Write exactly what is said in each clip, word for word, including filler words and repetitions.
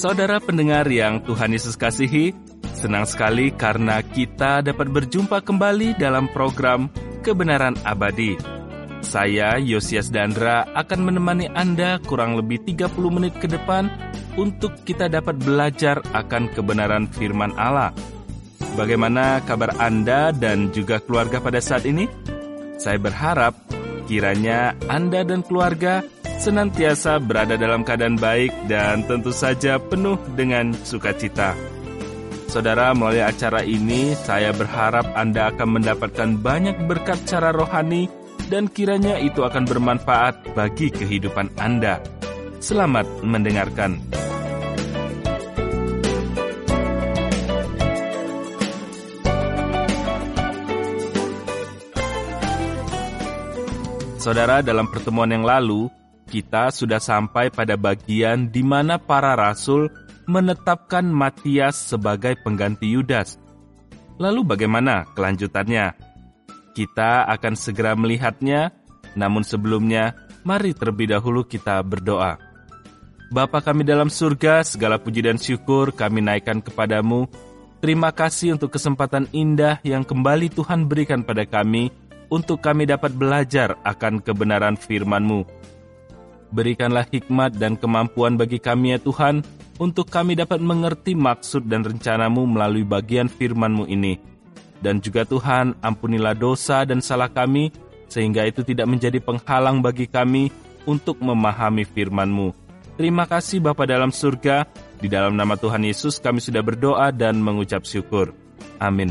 Saudara pendengar yang Tuhan Yesus kasihi, senang sekali karena kita dapat berjumpa kembali dalam program Kebenaran Abadi. Saya, Yosias Dandra, akan menemani Anda kurang lebih tiga puluh menit ke depan untuk kita dapat belajar akan kebenaran firman Allah. Bagaimana kabar Anda dan juga keluarga pada saat ini? Saya berharap kiranya Anda dan keluarga senantiasa berada dalam keadaan baik dan tentu saja penuh dengan sukacita. Saudara, melalui acara ini saya berharap Anda akan mendapatkan banyak berkat secara rohani dan kiranya itu akan bermanfaat bagi kehidupan Anda. Selamat mendengarkan. Saudara, dalam pertemuan yang lalu, kita sudah sampai pada bagian di mana para rasul menetapkan Matias sebagai pengganti Yudas. Lalu bagaimana kelanjutannya? Kita akan segera melihatnya, namun sebelumnya, mari terlebih dahulu kita berdoa. Bapa kami dalam surga, segala puji dan syukur kami naikkan kepadamu. Terima kasih untuk kesempatan indah yang kembali Tuhan berikan pada kami, untuk kami dapat belajar akan kebenaran firman-Mu. Berikanlah hikmat dan kemampuan bagi kami ya Tuhan, untuk kami dapat mengerti maksud dan rencana-Mu melalui bagian firman-Mu ini. Dan juga Tuhan, ampunilah dosa dan salah kami, sehingga itu tidak menjadi penghalang bagi kami untuk memahami firman-Mu. Terima kasih Bapa dalam surga, di dalam nama Tuhan Yesus kami sudah berdoa dan mengucap syukur. Amin.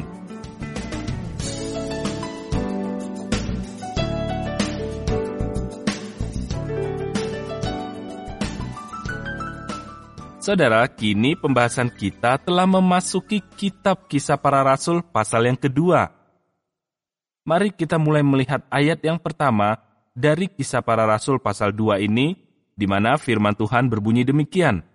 Saudara, kini pembahasan kita telah memasuki kitab Kisah Para Rasul pasal yang kedua. Mari kita mulai melihat ayat yang pertama dari Kisah Para Rasul pasal dua ini, di mana firman Tuhan berbunyi demikian.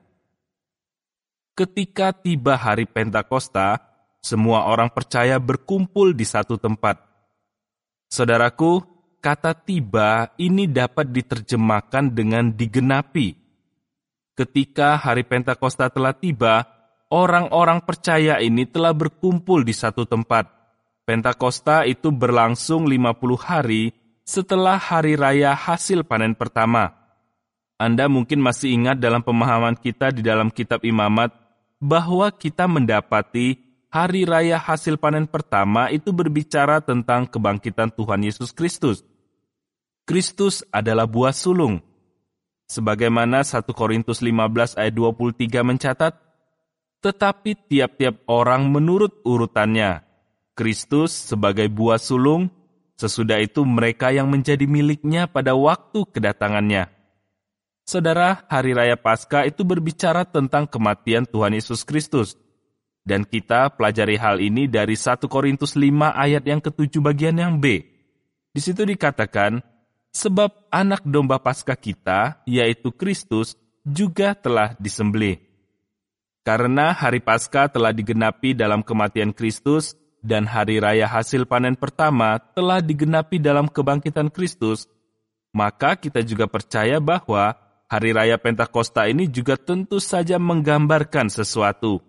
Ketika tiba hari Pentakosta, semua orang percaya berkumpul di satu tempat. Saudaraku, kata tiba ini dapat diterjemahkan dengan digenapi. Ketika hari Pentakosta telah tiba, orang-orang percaya ini telah berkumpul di satu tempat. Pentakosta itu berlangsung lima puluh hari setelah hari raya hasil panen pertama. Anda mungkin masih ingat dalam pemahaman kita di dalam kitab Imamat, bahwa kita mendapati hari raya hasil panen pertama itu berbicara tentang kebangkitan Tuhan Yesus Kristus. Kristus adalah buah sulung. Sebagaimana satu Korintus lima belas ayat dua puluh tiga mencatat, tetapi tiap-tiap orang menurut urutannya, Kristus sebagai buah sulung, sesudah itu mereka yang menjadi miliknya pada waktu kedatangannya. Saudara, hari raya Paskah itu berbicara tentang kematian Tuhan Yesus Kristus. Dan kita pelajari hal ini dari satu Korintus lima ayat yang ketujuh bagian yang B. Di situ dikatakan, sebab anak domba Paskah kita, yaitu Kristus, juga telah disembelih. Karena hari Paskah telah digenapi dalam kematian Kristus, dan hari raya hasil panen pertama telah digenapi dalam kebangkitan Kristus, maka kita juga percaya bahwa hari raya Pentakosta ini juga tentu saja menggambarkan sesuatu.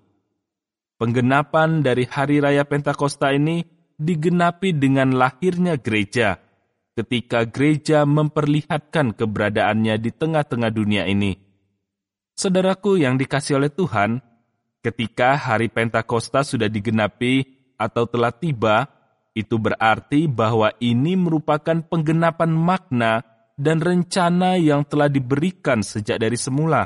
Penggenapan dari hari raya Pentakosta ini digenapi dengan lahirnya gereja, ketika gereja memperlihatkan keberadaannya di tengah-tengah dunia ini. Saudaraku yang dikasihi oleh Tuhan, ketika hari Pentakosta sudah digenapi atau telah tiba, itu berarti bahwa ini merupakan penggenapan makna dan rencana yang telah diberikan sejak dari semula.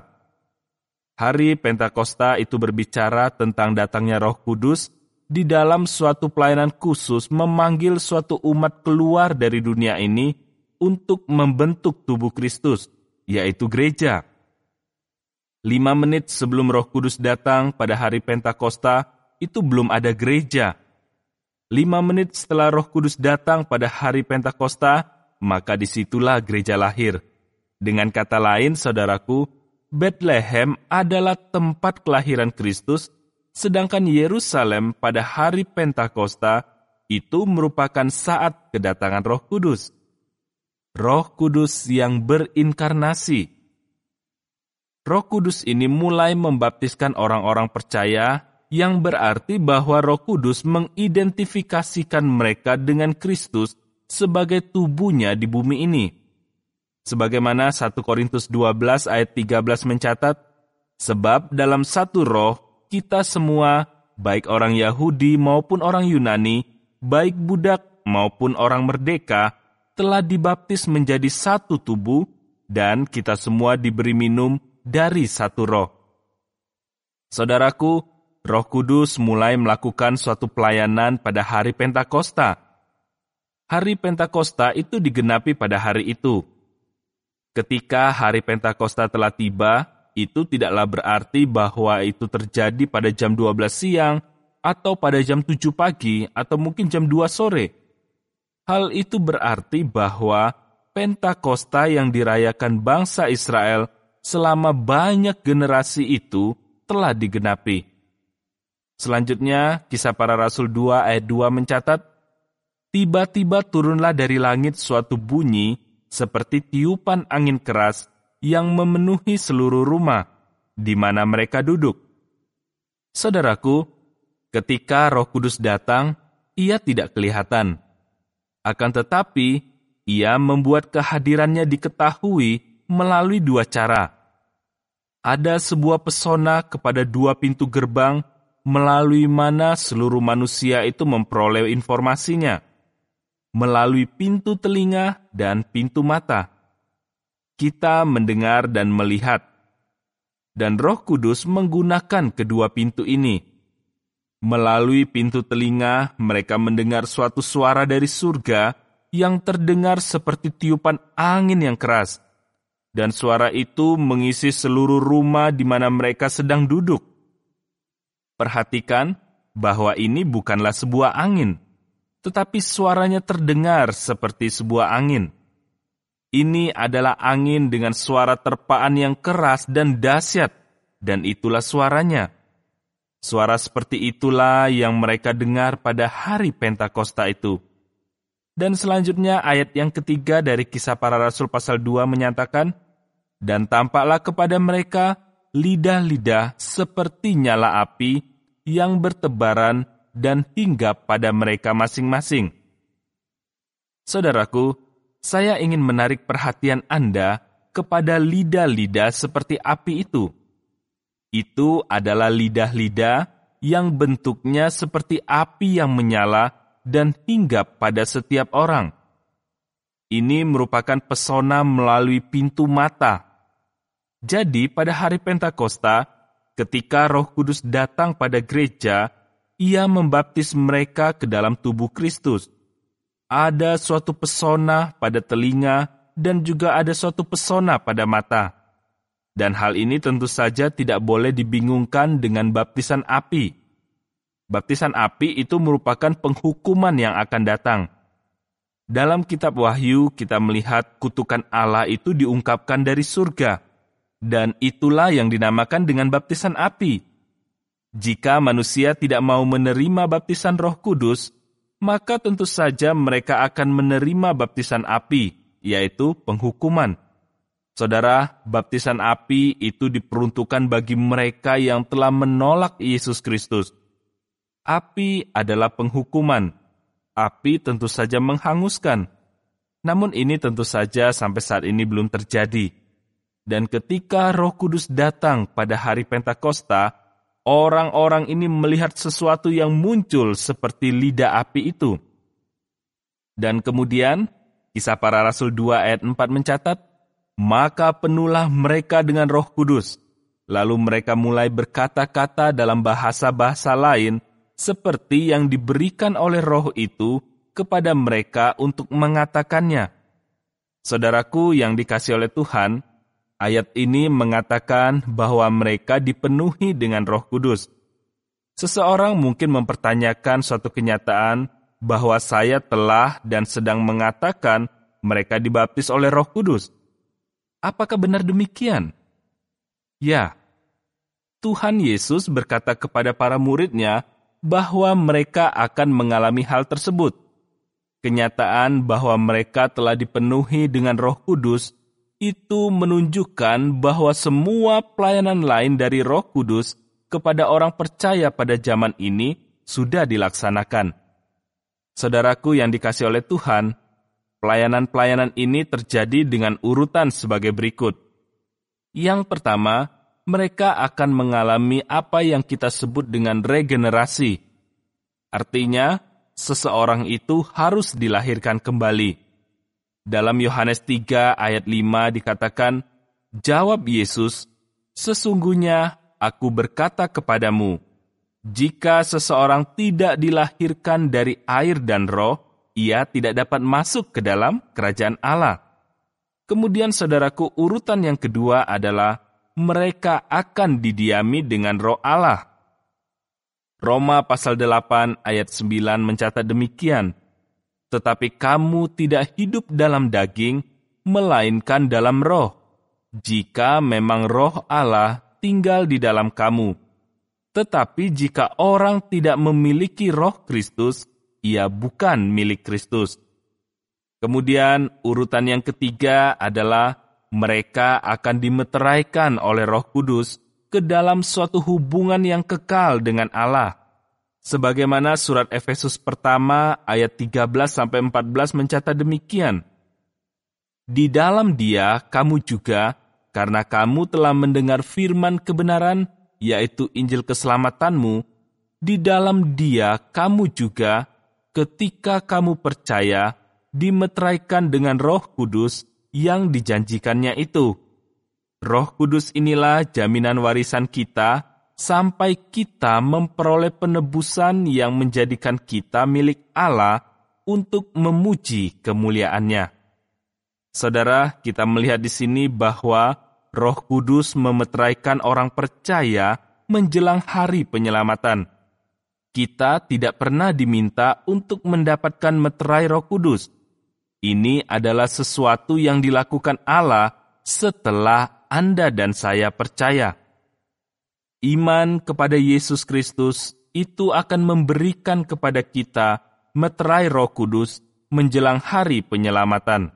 Hari Pentakosta itu berbicara tentang datangnya Roh Kudus di dalam suatu pelayanan khusus memanggil suatu umat keluar dari dunia ini untuk membentuk tubuh Kristus, yaitu gereja. Lima menit sebelum Roh Kudus datang pada hari Pentakosta, itu belum ada gereja. Lima menit setelah Roh Kudus datang pada hari Pentakosta, maka disitulah gereja lahir. Dengan kata lain, saudaraku, Bethlehem adalah tempat kelahiran Kristus, sedangkan Yerusalem pada hari Pentakosta itu merupakan saat kedatangan Roh Kudus. Roh Kudus yang berinkarnasi. Roh Kudus ini mulai membaptiskan orang-orang percaya, yang berarti bahwa Roh Kudus mengidentifikasikan mereka dengan Kristus sebagai tubuhnya di bumi ini. Sebagaimana satu Korintus dua belas ayat tiga belas mencatat, sebab dalam satu roh kita semua, baik orang Yahudi maupun orang Yunani, baik budak maupun orang merdeka, telah dibaptis menjadi satu tubuh, dan kita semua diberi minum dari satu roh. Saudaraku, Roh Kudus mulai melakukan suatu pelayanan pada hari Pentakosta. Hari Pentakosta itu digenapi pada hari itu. Ketika hari Pentakosta telah tiba, itu tidaklah berarti bahwa itu terjadi pada jam dua belas siang, atau pada jam tujuh pagi, atau mungkin jam dua sore. Hal itu berarti bahwa Pentakosta yang dirayakan bangsa Israel selama banyak generasi itu telah digenapi. Selanjutnya, Kisah Para Rasul dua ayat dua mencatat, tiba-tiba turunlah dari langit suatu bunyi seperti tiupan angin keras yang memenuhi seluruh rumah di mana mereka duduk. Saudaraku, ketika Roh Kudus datang, ia tidak kelihatan. Akan tetapi, ia membuat kehadirannya diketahui melalui dua cara. Ada sebuah pesona kepada dua pintu gerbang melalui mana seluruh manusia itu memperoleh informasinya, melalui pintu telinga dan pintu mata. Kita mendengar dan melihat, dan Roh Kudus menggunakan kedua pintu ini. Melalui pintu telinga, mereka mendengar suatu suara dari surga yang terdengar seperti tiupan angin yang keras, dan suara itu mengisi seluruh rumah di mana mereka sedang duduk. Perhatikan bahwa ini bukanlah sebuah angin, tetapi suaranya terdengar seperti sebuah angin. Ini adalah angin dengan suara terpaan yang keras dan dahsyat, dan itulah suaranya. Suara seperti itulah yang mereka dengar pada hari Pentakosta itu. Dan selanjutnya ayat yang ketiga dari Kisah Para Rasul pasal dua menyatakan, dan tampaklah kepada mereka lidah-lidah seperti nyala api yang bertebaran dan hinggap pada mereka masing-masing. Saudaraku, saya ingin menarik perhatian Anda kepada lidah-lidah seperti api itu. Itu adalah lidah-lidah yang bentuknya seperti api yang menyala dan hinggap pada setiap orang. Ini merupakan pesona melalui pintu mata. Jadi pada hari Pentakosta, ketika Roh Kudus datang pada gereja, ia membaptis mereka ke dalam tubuh Kristus. Ada suatu pesona pada telinga dan juga ada suatu pesona pada mata. Dan hal ini tentu saja tidak boleh dibingungkan dengan baptisan api. Baptisan api itu merupakan penghukuman yang akan datang. Dalam kitab Wahyu, kita melihat kutukan Allah itu diungkapkan dari surga. Dan itulah yang dinamakan dengan baptisan api. Jika manusia tidak mau menerima baptisan Roh Kudus, maka tentu saja mereka akan menerima baptisan api, yaitu penghukuman. Saudara, baptisan api itu diperuntukkan bagi mereka yang telah menolak Yesus Kristus. Api adalah penghukuman. Api tentu saja menghanguskan. Namun ini tentu saja sampai saat ini belum terjadi. Dan ketika Roh Kudus datang pada hari Pentakosta, orang-orang ini melihat sesuatu yang muncul seperti lidah api itu. Dan kemudian, Kisah Para Rasul dua ayat empat mencatat, maka penuhlah mereka dengan Roh Kudus. Lalu mereka mulai berkata-kata dalam bahasa-bahasa lain, seperti yang diberikan oleh Roh itu kepada mereka untuk mengatakannya. Saudaraku yang dikasihi oleh Tuhan, ayat ini mengatakan bahwa mereka dipenuhi dengan Roh Kudus. Seseorang mungkin mempertanyakan suatu kenyataan bahwa saya telah dan sedang mengatakan mereka dibaptis oleh Roh Kudus. Apakah benar demikian? Ya, Tuhan Yesus berkata kepada para murid-Nya bahwa mereka akan mengalami hal tersebut. Kenyataan bahwa mereka telah dipenuhi dengan Roh Kudus itu menunjukkan bahwa semua pelayanan lain dari Roh Kudus kepada orang percaya pada zaman ini sudah dilaksanakan. Saudaraku yang dikasihi oleh Tuhan, pelayanan-pelayanan ini terjadi dengan urutan sebagai berikut. Yang pertama, mereka akan mengalami apa yang kita sebut dengan regenerasi. Artinya, seseorang itu harus dilahirkan kembali. Dalam Yohanes tiga ayat lima dikatakan, "Jawab Yesus, sesungguhnya aku berkata kepadamu, jika seseorang tidak dilahirkan dari air dan roh, ia tidak dapat masuk ke dalam kerajaan Allah." Kemudian saudaraku, urutan yang kedua adalah mereka akan didiami dengan Roh Allah. Roma pasal delapan ayat sembilan mencatat demikian, "Tetapi kamu tidak hidup dalam daging, melainkan dalam roh, jika memang Roh Allah tinggal di dalam kamu. Tetapi jika orang tidak memiliki Roh Kristus, ia bukan milik Kristus." Kemudian urutan yang ketiga adalah mereka akan dimeteraikan oleh Roh Kudus ke dalam suatu hubungan yang kekal dengan Allah. Sebagaimana surat Efesus pertama ayat tiga belas sampai empat belas mencatat demikian. "Di dalam Dia kamu juga, karena kamu telah mendengar firman kebenaran, yaitu Injil keselamatanmu, di dalam Dia kamu juga, ketika kamu percaya, dimeteraikan dengan Roh Kudus yang dijanjikannya itu. Roh Kudus inilah jaminan warisan kita sampai kita memperoleh penebusan yang menjadikan kita milik Allah untuk memuji kemuliaannya." Saudara, kita melihat di sini bahwa Roh Kudus memeteraikan orang percaya menjelang hari penyelamatan. Kita tidak pernah diminta untuk mendapatkan meterai Roh Kudus. Ini adalah sesuatu yang dilakukan Allah setelah Anda dan saya percaya. Iman kepada Yesus Kristus itu akan memberikan kepada kita meterai Roh Kudus menjelang hari penyelamatan.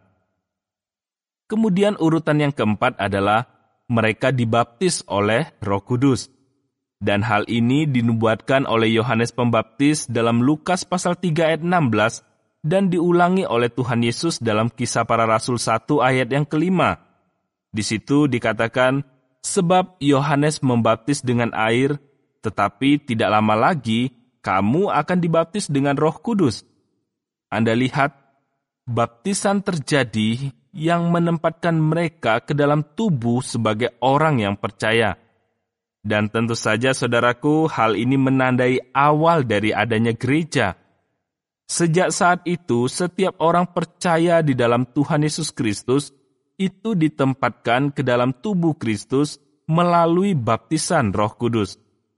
Kemudian urutan yang keempat adalah mereka dibaptis oleh Roh Kudus. Dan hal ini dinubuatkan oleh Yohanes Pembaptis dalam Lukas pasal tiga ayat enam belas dan diulangi oleh Tuhan Yesus dalam Kisah Para Rasul satu ayat yang kelima. Di situ dikatakan, "Sebab Yohanes membaptis dengan air, tetapi tidak lama lagi kamu akan dibaptis dengan Roh Kudus." Anda lihat, baptisan terjadi yang menempatkan mereka ke dalam tubuh sebagai orang yang percaya. Dan tentu saja, saudaraku, hal ini menandai awal dari adanya gereja. Sejak saat itu, setiap orang percaya di dalam Tuhan Yesus Kristus itu ditempatkan ke dalam tubuh Kristus melalui baptisan Roh Kudus.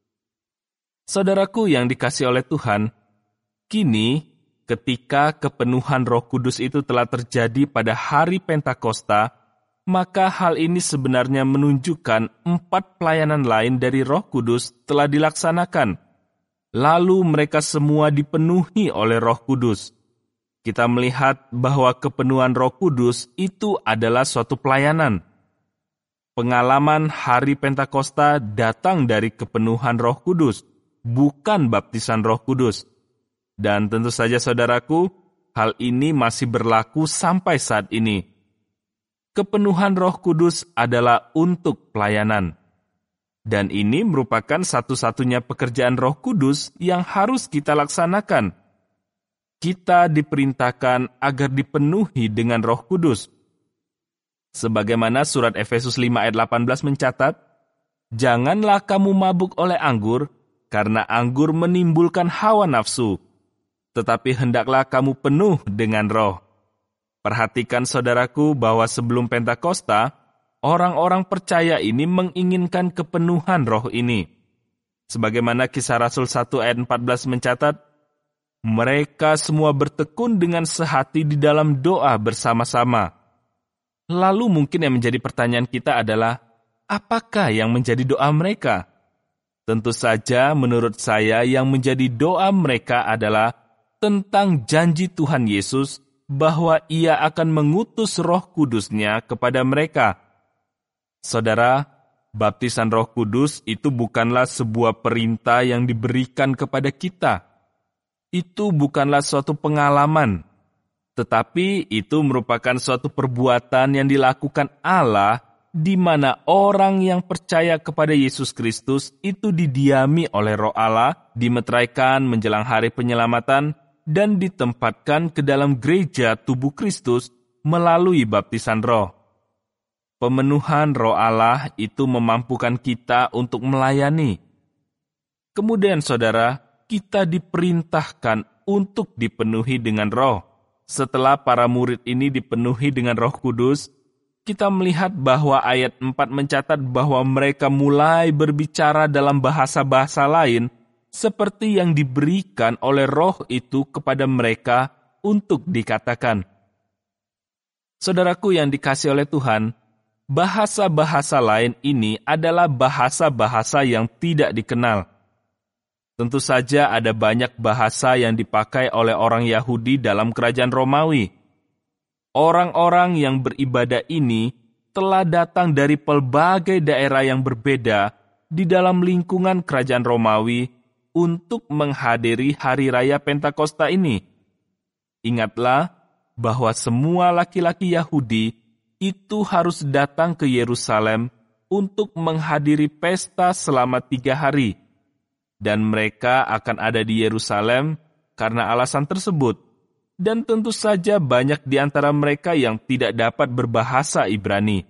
Saudaraku yang dikasihi oleh Tuhan, kini ketika kepenuhan Roh Kudus itu telah terjadi pada hari Pentakosta, maka hal ini sebenarnya menunjukkan empat pelayanan lain dari Roh Kudus telah dilaksanakan. Lalu mereka semua dipenuhi oleh Roh Kudus. Kita melihat bahwa kepenuhan Roh Kudus itu adalah suatu pelayanan. Pengalaman hari Pentakosta datang dari kepenuhan Roh Kudus, bukan baptisan Roh Kudus. Dan tentu saja saudaraku, hal ini masih berlaku sampai saat ini. Kepenuhan Roh Kudus adalah untuk pelayanan. Dan ini merupakan satu-satunya pekerjaan Roh Kudus yang harus kita laksanakan. Kita diperintahkan agar dipenuhi dengan Roh Kudus. Sebagaimana surat Efesus lima ayat delapan belas mencatat, "Janganlah kamu mabuk oleh anggur, karena anggur menimbulkan hawa nafsu, tetapi hendaklah kamu penuh dengan Roh." Perhatikan saudaraku bahwa sebelum Pentakosta, orang-orang percaya ini menginginkan kepenuhan Roh ini. Sebagaimana Kisah Rasul satu ayat empat belas mencatat, "Mereka semua bertekun dengan sehati di dalam doa bersama-sama." Lalu mungkin yang menjadi pertanyaan kita adalah, apakah yang menjadi doa mereka? Tentu saja menurut saya yang menjadi doa mereka adalah tentang janji Tuhan Yesus bahwa Ia akan mengutus Roh Kudus-Nya kepada mereka. Saudara, baptisan Roh Kudus itu bukanlah sebuah perintah yang diberikan kepada kita. Itu bukanlah suatu pengalaman, tetapi itu merupakan suatu perbuatan yang dilakukan Allah, di mana orang yang percaya kepada Yesus Kristus itu didiami oleh Roh Allah, dimeteraikan menjelang hari penyelamatan, dan ditempatkan ke dalam gereja tubuh Kristus melalui baptisan Roh. Pemenuhan Roh Allah itu memampukan kita untuk melayani. Kemudian saudara, kita diperintahkan untuk dipenuhi dengan Roh. Setelah para murid ini dipenuhi dengan Roh Kudus, kita melihat bahwa ayat empat mencatat bahwa mereka mulai berbicara dalam bahasa-bahasa lain seperti yang diberikan oleh Roh itu kepada mereka untuk dikatakan. Saudaraku yang dikasihi oleh Tuhan, bahasa-bahasa lain ini adalah bahasa-bahasa yang tidak dikenal. Tentu saja ada banyak bahasa yang dipakai oleh orang Yahudi dalam kerajaan Romawi. Orang-orang yang beribadah ini telah datang dari pelbagai daerah yang berbeda di dalam lingkungan kerajaan Romawi untuk menghadiri hari raya Pentakosta ini. Ingatlah bahwa semua laki-laki Yahudi itu harus datang ke Yerusalem untuk menghadiri pesta selama tiga hari. Dan mereka akan ada di Yerusalem karena alasan tersebut. Dan tentu saja banyak di antara mereka yang tidak dapat berbahasa Ibrani.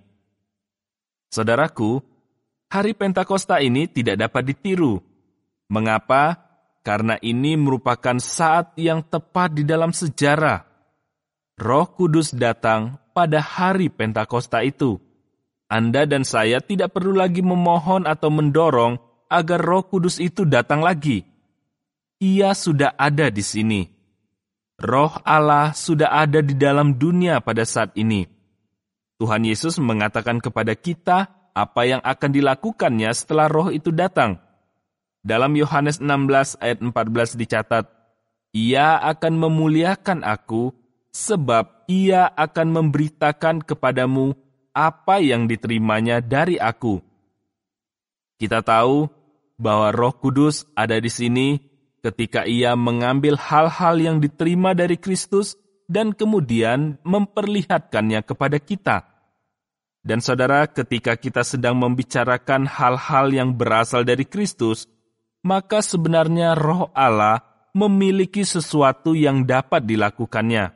Saudaraku, hari Pentakosta ini tidak dapat ditiru. Mengapa? Karena ini merupakan saat yang tepat di dalam sejarah. Roh Kudus datang pada hari Pentakosta itu. Anda dan saya tidak perlu lagi memohon atau mendorong agar Roh Kudus itu datang lagi. Ia sudah ada di sini. Roh Allah sudah ada di dalam dunia pada saat ini. Tuhan Yesus mengatakan kepada kita apa yang akan dilakukannya setelah Roh itu datang. Dalam Yohanes enam belas ayat empat belas dicatat, Ia akan memuliakan aku, sebab Ia akan memberitakan kepadamu apa yang diterimanya dari aku. Kita tahu bahwa Roh Kudus ada di sini ketika Ia mengambil hal-hal yang diterima dari Kristus dan kemudian memperlihatkannya kepada kita. Dan saudara, ketika kita sedang membicarakan hal-hal yang berasal dari Kristus, maka sebenarnya Roh Allah memiliki sesuatu yang dapat dilakukannya,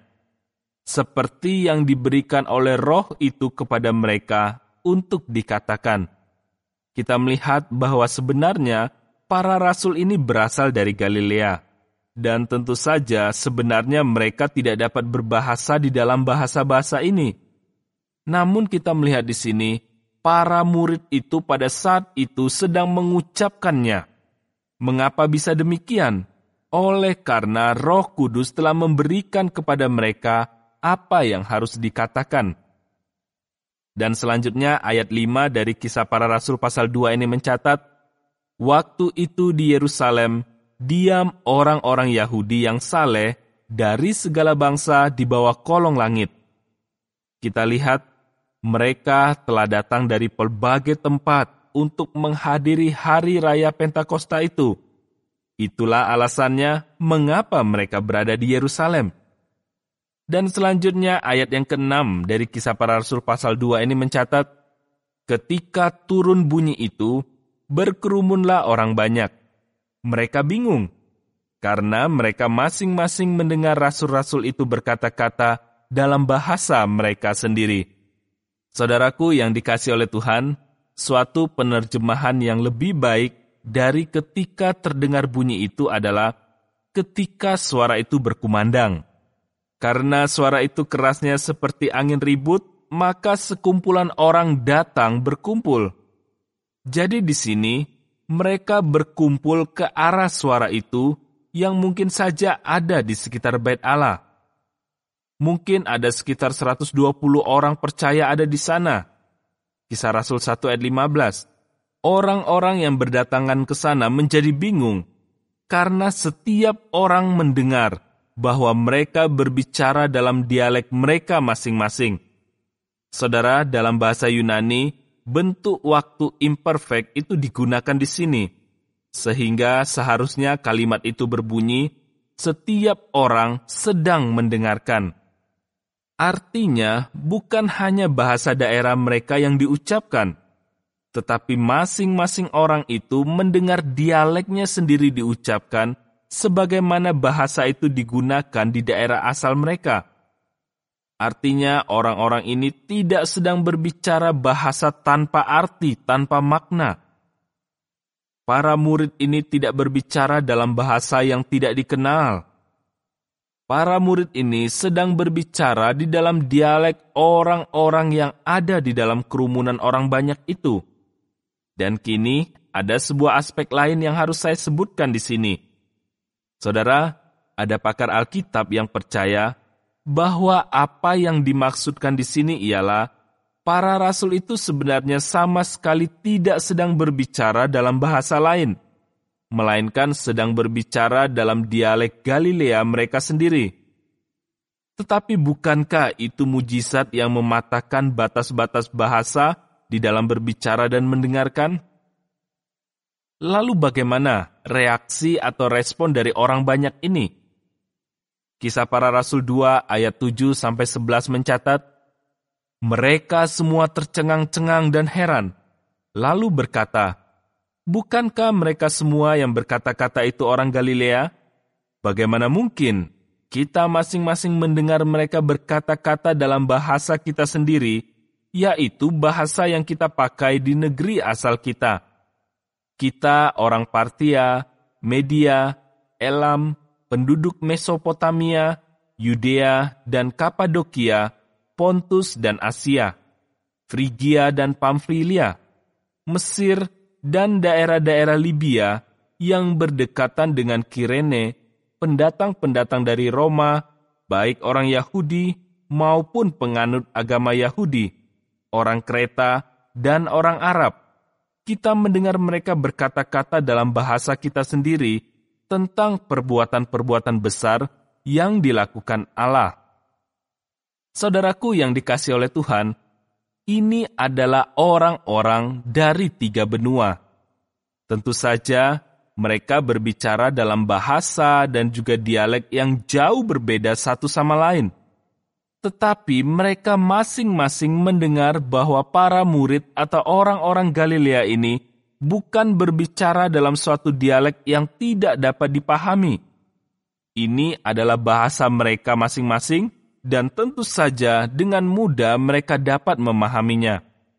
seperti yang diberikan oleh Roh itu kepada mereka untuk dikatakan. Kita melihat bahwa sebenarnya para rasul ini berasal dari Galilea. Dan tentu saja sebenarnya mereka tidak dapat berbahasa di dalam bahasa-bahasa ini. Namun kita melihat di sini, para murid itu pada saat itu sedang mengucapkannya. Mengapa bisa demikian? Oleh karena Roh Kudus telah memberikan kepada mereka apa yang harus dikatakan. Dan selanjutnya ayat lima dari Kisah Para Rasul pasal dua ini mencatat, waktu itu di Yerusalem, diam orang-orang Yahudi yang saleh dari segala bangsa di bawah kolong langit. Kita lihat, mereka telah datang dari pelbagai tempat untuk menghadiri hari raya Pentakosta itu. Itulah alasannya mengapa mereka berada di Yerusalem. Dan selanjutnya ayat yang keenam dari Kisah Para Rasul pasal dua ini mencatat, ketika turun bunyi itu, berkerumunlah orang banyak. Mereka bingung, karena mereka masing-masing mendengar rasul-rasul itu berkata-kata dalam bahasa mereka sendiri. Saudaraku yang dikasihi oleh Tuhan, suatu penerjemahan yang lebih baik dari ketika terdengar bunyi itu adalah ketika suara itu berkumandang. Karena suara itu kerasnya seperti angin ribut, maka sekumpulan orang datang berkumpul. Jadi di sini, mereka berkumpul ke arah suara itu yang mungkin saja ada di sekitar Bait Allah. Mungkin ada sekitar seratus dua puluh orang percaya ada di sana. Kisah Rasul satu ayat lima belas. Orang-orang yang berdatangan ke sana menjadi bingung, karena setiap orang mendengar bahwa mereka berbicara dalam dialek mereka masing-masing. Saudara, dalam bahasa Yunani, bentuk waktu imperfect itu digunakan di sini, sehingga seharusnya kalimat itu berbunyi, setiap orang sedang mendengarkan. Artinya, bukan hanya bahasa daerah mereka yang diucapkan, tetapi masing-masing orang itu mendengar dialeknya sendiri diucapkan, sebagaimana bahasa itu digunakan di daerah asal mereka. Artinya, orang-orang ini tidak sedang berbicara bahasa tanpa arti, tanpa makna. Para murid ini tidak berbicara dalam bahasa yang tidak dikenal. Para murid ini sedang berbicara di dalam dialek orang-orang yang ada di dalam kerumunan orang banyak itu. Dan kini, ada sebuah aspek lain yang harus saya sebutkan di sini. Saudara, ada pakar Alkitab yang percaya bahwa apa yang dimaksudkan di sini ialah para rasul itu sebenarnya sama sekali tidak sedang berbicara dalam bahasa lain, melainkan sedang berbicara dalam dialek Galilea mereka sendiri. Tetapi bukankah itu mujizat yang mematahkan batas-batas bahasa di dalam berbicara dan mendengarkan? Lalu bagaimana reaksi atau respon dari orang banyak ini? Kisah Para Rasul dua ayat tujuh sampai sebelas mencatat, mereka semua tercengang-cengang dan heran, lalu berkata, bukankah mereka semua yang berkata-kata itu orang Galilea? Bagaimana mungkin kita masing-masing mendengar mereka berkata-kata dalam bahasa kita sendiri, yaitu bahasa yang kita pakai di negeri asal kita? Kita orang Partia, Media, Elam, penduduk Mesopotamia, Yudea dan Kapadokia, Pontus dan Asia, Frigia dan Pamfilia, Mesir dan daerah-daerah Libya yang berdekatan dengan Kirene, pendatang-pendatang dari Roma, baik orang Yahudi maupun penganut agama Yahudi, orang Kreta dan orang Arab. Kita mendengar mereka berkata-kata dalam bahasa kita sendiri tentang perbuatan-perbuatan besar yang dilakukan Allah. Saudaraku yang dikasihi oleh Tuhan, ini adalah orang-orang dari tiga benua. Tentu saja mereka berbicara dalam bahasa dan juga dialek yang jauh berbeda satu sama lain. Tetapi mereka masing-masing mendengar bahwa para murid atau orang-orang Galilea ini bukan berbicara dalam suatu dialek yang tidak dapat dipahami. Ini adalah bahasa mereka masing-masing dan tentu saja dengan mudah mereka dapat memahaminya.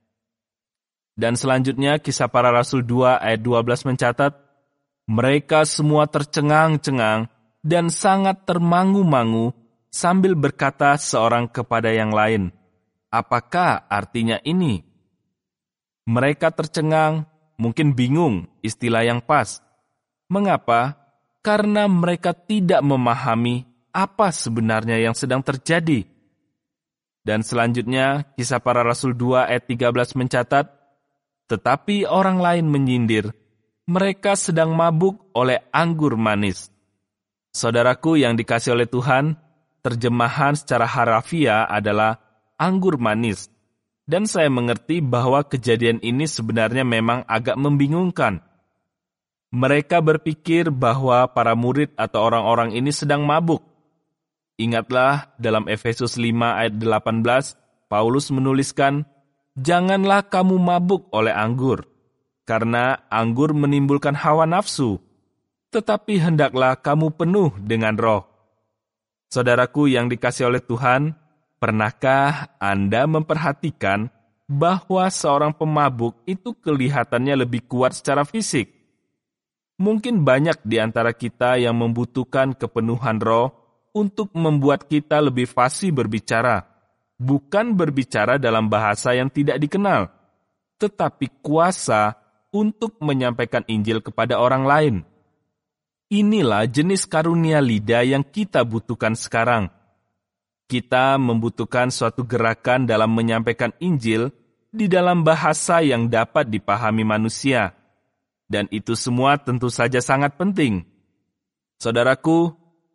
Dan selanjutnya Kisah Para Rasul dua ayat dua belas mencatat, mereka semua tercengang-cengang dan sangat termangu-mangu sambil berkata seorang kepada yang lain, apakah artinya ini? Mereka tercengang, mungkin bingung istilah yang pas. Mengapa? Karena mereka tidak memahami apa sebenarnya yang sedang terjadi. Dan selanjutnya, Kisah Para Rasul dua ayat tiga belas mencatat, tetapi orang lain menyindir, mereka sedang mabuk oleh anggur manis. Saudaraku yang dikasihi oleh Tuhan, terjemahan secara harafiah adalah anggur manis. Dan saya mengerti bahwa kejadian ini sebenarnya memang agak membingungkan. Mereka berpikir bahwa para murid atau orang-orang ini sedang mabuk. Ingatlah dalam Efesus lima ayat delapan belas, Paulus menuliskan, janganlah kamu mabuk oleh anggur, karena anggur menimbulkan hawa nafsu, tetapi hendaklah kamu penuh dengan roh. Saudaraku yang dikasihi oleh Tuhan, pernahkah Anda memperhatikan bahwa seorang pemabuk itu kelihatannya lebih kuat secara fisik? Mungkin banyak di antara kita yang membutuhkan kepenuhan roh untuk membuat kita lebih fasih berbicara, bukan berbicara dalam bahasa yang tidak dikenal, tetapi kuasa untuk menyampaikan Injil kepada orang lain. Inilah jenis karunia lidah yang kita butuhkan sekarang. Kita membutuhkan suatu gerakan dalam menyampaikan Injil di dalam bahasa yang dapat dipahami manusia. Dan itu semua tentu saja sangat penting. Saudaraku,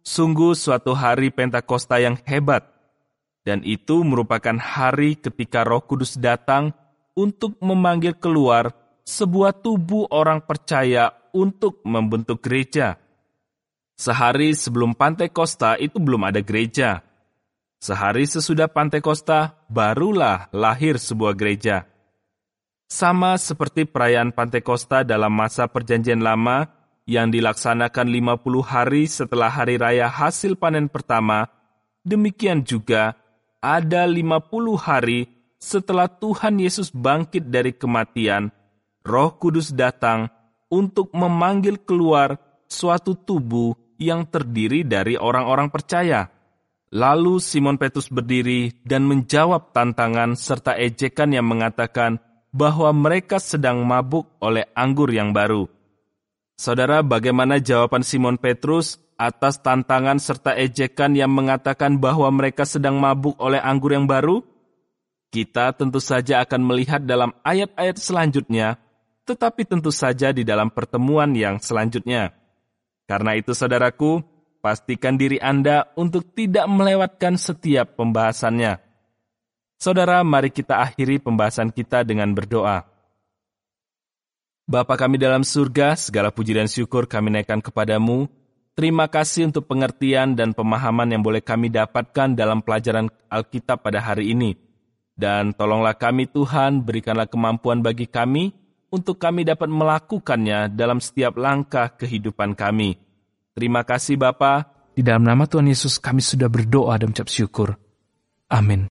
sungguh suatu hari Pentakosta yang hebat, dan itu merupakan hari ketika Roh Kudus datang untuk memanggil keluar sebuah tubuh orang percaya untuk membentuk gereja. Sehari sebelum Pentakosta itu belum ada gereja. Sehari sesudah Pentakosta barulah lahir sebuah gereja. Sama seperti perayaan Pentakosta dalam masa Perjanjian Lama yang dilaksanakan lima puluh hari setelah hari raya hasil panen pertama, demikian juga ada lima puluh hari setelah Tuhan Yesus bangkit dari kematian, Roh Kudus datang untuk memanggil keluar suatu tubuh yang terdiri dari orang-orang percaya. Lalu Simon Petrus berdiri dan menjawab tantangan serta ejekan yang mengatakan bahwa mereka sedang mabuk oleh anggur yang baru. Saudara, bagaimana jawaban Simon Petrus atas tantangan serta ejekan yang mengatakan bahwa mereka sedang mabuk oleh anggur yang baru? Kita tentu saja akan melihat dalam ayat-ayat selanjutnya, tetapi tentu saja di dalam pertemuan yang selanjutnya. Karena itu, saudaraku, pastikan diri Anda untuk tidak melewatkan setiap pembahasannya. Saudara, mari kita akhiri pembahasan kita dengan berdoa. Bapa kami dalam surga, segala puji dan syukur kami naikkan kepadamu. Terima kasih untuk pengertian dan pemahaman yang boleh kami dapatkan dalam pelajaran Alkitab pada hari ini. Dan tolonglah kami Tuhan, berikanlah kemampuan bagi kami untuk kami dapat melakukannya dalam setiap langkah kehidupan kami. Terima kasih Bapa. Di dalam nama Tuhan Yesus kami sudah berdoa dan mengucap syukur. Amin.